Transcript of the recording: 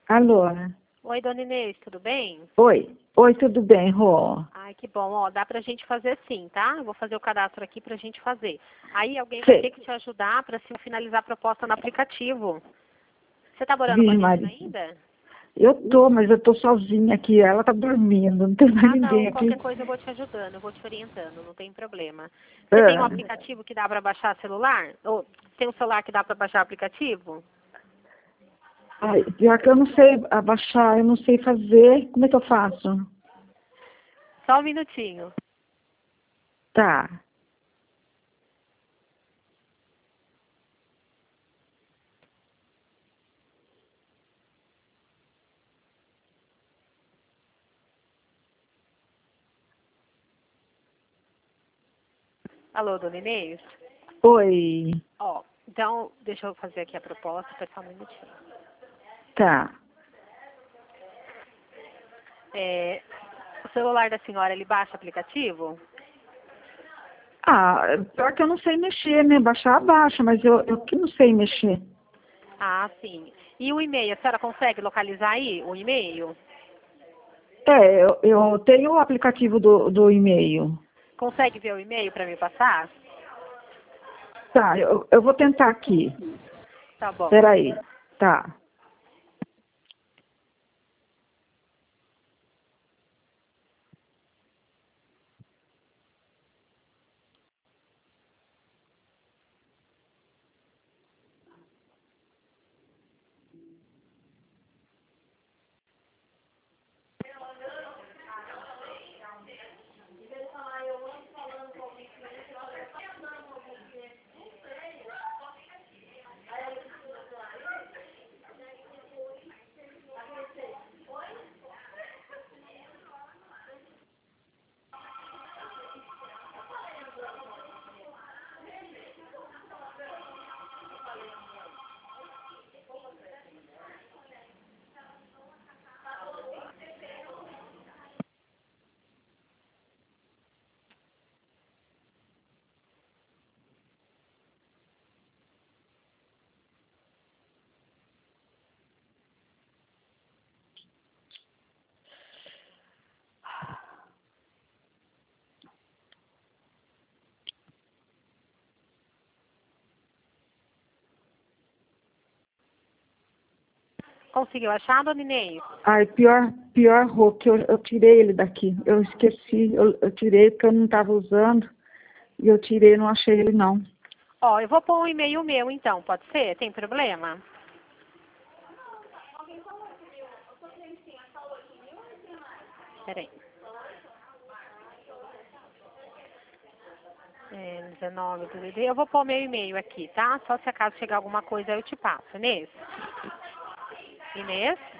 Alô? Oi, dona Inês, tudo bem? Oi. Oi, tudo bem, Rô? Ai, que bom. Ó, dá pra gente fazer sim, tá? Eu vou fazer o cadastro aqui pra gente fazer. Aí alguém vai ter Sei. que te ajudar pra se finalizar a proposta no aplicativo. Você tá morando com a Vixe, gente Maria. ainda? Mas eu tô sozinha aqui. Ela tá dormindo, não tem mais Ah, ninguém não. aqui. Qualquer coisa eu vou te ajudando, eu vou te orientando, não tem problema. Você tem um Ah, aplicativo que dá pra baixar celular? Ou tem um celular que dá pra baixar aplicativo? ai, pior que eu não sei abaixar, eu não sei fazer. Como é que eu faço? Só um minutinho. Tá. Alô, dona Inês? Oi. Ó, então, deixa eu fazer aqui a proposta, só um minutinho. Tá. É, o celular da senhora, ele baixa aplicativo? Ah, pior que eu não sei mexer, né? Baixar, baixa, mas eu que não sei mexer. Ah, sim. E o e-mail, a senhora consegue localizar aí o e-mail? Eu tenho o aplicativo do e-mail. Consegue ver o e-mail para me passar? Tá, eu vou tentar aqui. Tá bom. Peraí. Tá. Conseguiu achar, dona Inês? Ai, pior, Rô, que eu tirei ele daqui. Eu esqueci, eu tirei porque eu não estava usando. E eu tirei, não achei ele não. Ó, eu vou pôr um e-mail meu então, pode ser? Tem problema? Peraí. 19 do DD. Eu vou pôr meu e-mail aqui, tá? Só se acaso chegar alguma coisa eu te passo. Inês? Inês?